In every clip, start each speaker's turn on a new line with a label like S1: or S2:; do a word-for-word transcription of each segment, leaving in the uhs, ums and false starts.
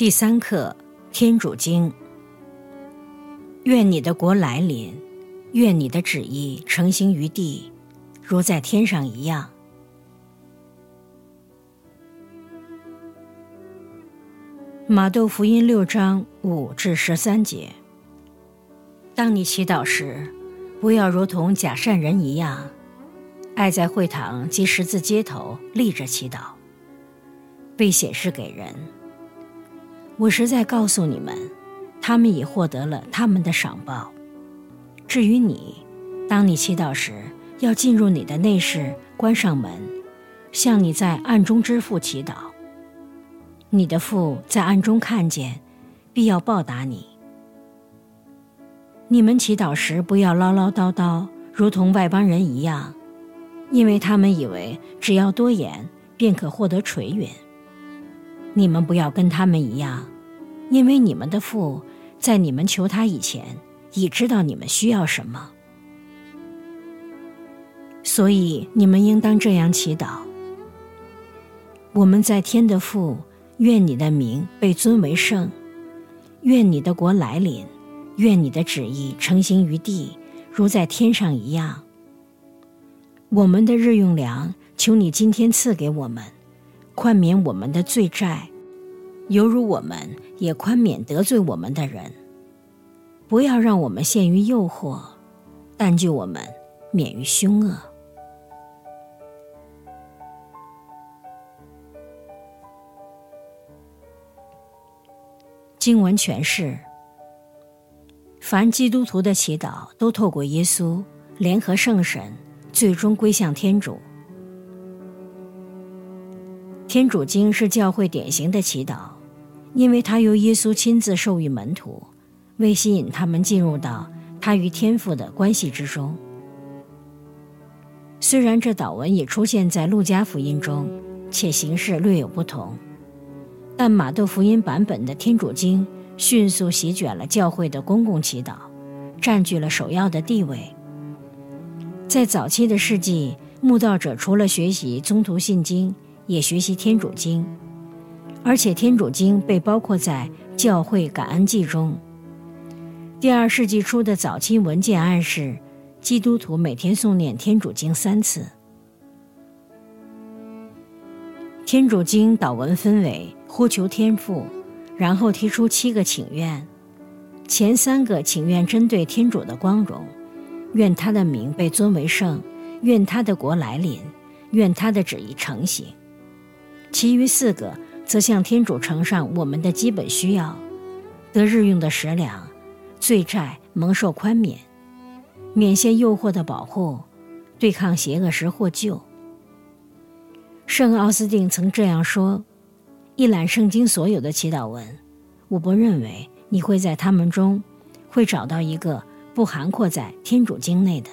S1: 第三课，天主经。愿你的国来临，愿你的旨意承行于地，如在天上一样。马窦福音六章五至十三节。当你祈祷时，不要如同假善人一样，爱在会堂及十字街头立着祈祷，被显示给人。我实在告诉你们，他们已获得了他们的赏报。至于你，当你祈祷时，要进入你的内室，关上门，向你在暗中之父祈祷。你的父在暗中看见，必要报答你。你们祈祷时，不要唠唠叨叨，如同外邦人一样，因为他们以为只要多言，便可获得垂允。你们不要跟他们一样，因为你们的父在你们求他以前，已知道你们需要什么。所以你们应当这样祈祷：我们在天的父，愿你的名被尊为圣，愿你的国来临，愿你的旨意承行于地，如在天上一样。我们的日用粮，求你今天赐给我们，宽免我们的罪债，犹如我们也宽免得罪我们的人。不要让我们陷于诱惑，但救我们免于凶恶。经文诠释：凡基督徒的祈祷都透过耶稣联合圣神，最终归向天主。天主经是教会典型的祈祷，因为它由耶稣亲自授予门徒，为吸引他们进入到他与天父的关系之中。虽然这祷文也出现在路加福音中，且形式略有不同，但马窦福音版本的天主经迅速席卷了教会的公共祈祷，占据了首要的地位。在早期的世纪，慕道者除了学习宗徒信经，也学习天主经，而且天主经被包括在教会感恩祭中。第二世纪初的早期文件暗示，基督徒每天诵念天主经三次。天主经祷文分为呼求天父，然后提出七个请愿。前三个请愿针对天主的光荣，愿他的名被尊为圣，愿他的国来临，愿他的旨意承行。其余四个则向天主呈上我们的基本需要，得日用的食粮，罪债蒙受宽免，免陷诱惑的保护，对抗邪恶时获救。圣奥斯定曾这样说：一览圣经所有的祈祷文，我不认为你会在他们中会找到一个不涵括在天主经内的。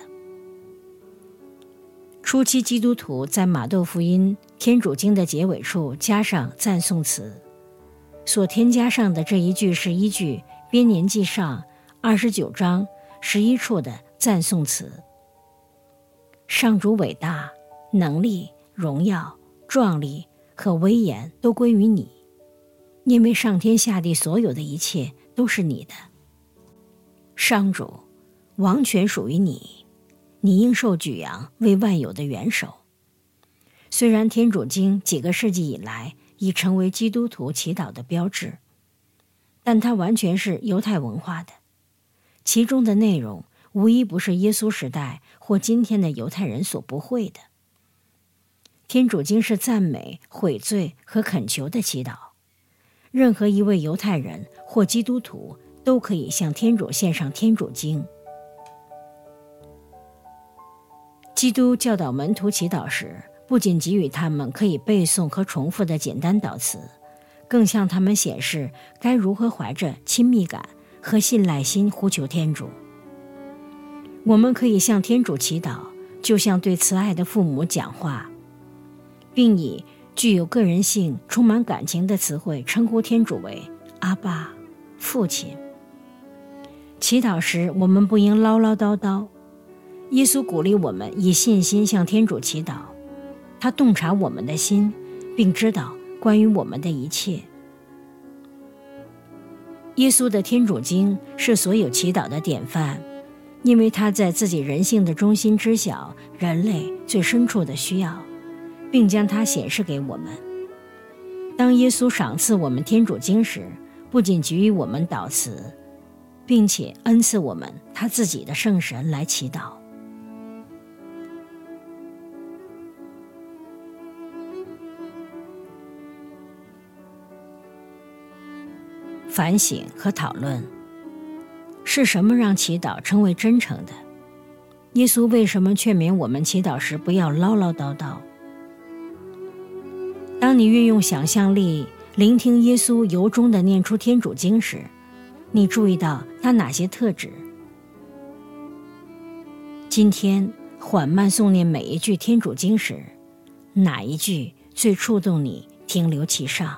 S1: 初期基督徒在马窦福音天主经的结尾处加上赞颂词，所添加上的这一句是依据编年记上二十九章十一处的赞颂词：上主伟大，能力、荣耀、壮丽和威严都归于你，因为上天下地所有的一切都是你的。上主，王权属于你，你应受举扬为万有的元首。虽然天主经几个世纪以来已成为基督徒祈祷的标志，但它完全是犹太文化的，其中的内容无一不是耶稣时代或今天的犹太人所不会的。天主经是赞美、悔罪和恳求的祈祷，任何一位犹太人或基督徒都可以向天主献上天主经。基督教导门徒祈祷时，不仅给予他们可以背诵和重复的简单祷词，更向他们显示该如何怀着亲密感和信赖心呼求天主。我们可以向天主祈祷，就像对慈爱的父母讲话，并以具有个人性、充满感情的词汇称呼天主为阿爸、父亲。祈祷时，我们不应唠唠叨叨。耶稣鼓励我们以信心向天主祈祷，他洞察我们的心，并知道关于我们的一切。 耶稣的天主经是所有祈祷的典范，因为他在自己人性的中心知晓人类最深处的需要，并将它显示给我们。当耶稣赏赐我们天主经时，不仅给予我们祷词，并且恩赐我们他自己的圣神来祈祷。反省和讨论，是什么让祈祷成为真诚的？耶稣为什么劝勉我们祈祷时不要唠唠叨叨？当你运用想象力聆听耶稣由衷地念出天主经时，你注意到他哪些特质？今天缓慢诵念每一句天主经时，哪一句最触动你停留其上？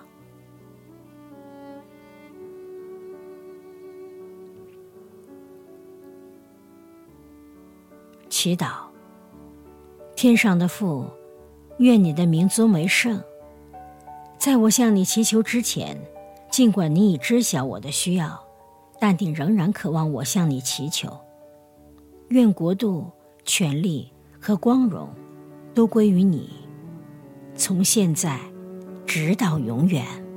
S1: 祈祷，天上的父，愿你的名尊为圣。在我向你祈求之前，尽管你已知晓我的需要，但你仍然渴望我向你祈求。愿国度、权力和光荣都归于你，从现在直到永远。